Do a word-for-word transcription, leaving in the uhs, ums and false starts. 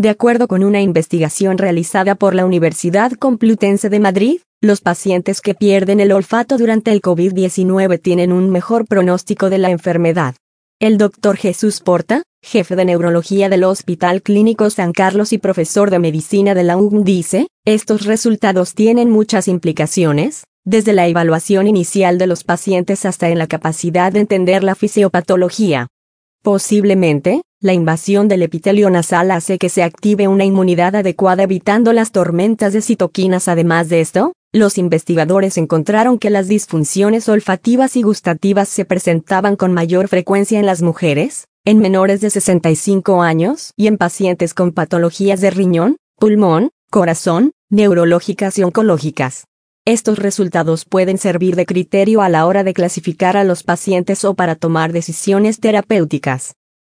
De acuerdo con una investigación realizada por la Universidad Complutense de Madrid, los pacientes que pierden el olfato durante el COVID diecinueve tienen un mejor pronóstico de la enfermedad. El doctor Jesús Porta, jefe de neurología del Hospital Clínico San Carlos y profesor de medicina de la U C M, dice, estos resultados tienen muchas implicaciones, desde la evaluación inicial de los pacientes hasta en la capacidad de entender la fisiopatología. Posiblemente, la invasión del epitelio nasal hace que se active una inmunidad adecuada evitando las tormentas de citoquinas. Además de esto, los investigadores encontraron que las disfunciones olfativas y gustativas se presentaban con mayor frecuencia en las mujeres, en menores de sesenta y cinco años y en pacientes con patologías de riñón, pulmón, corazón, neurológicas y oncológicas. Estos resultados pueden servir de criterio a la hora de clasificar a los pacientes o para tomar decisiones terapéuticas.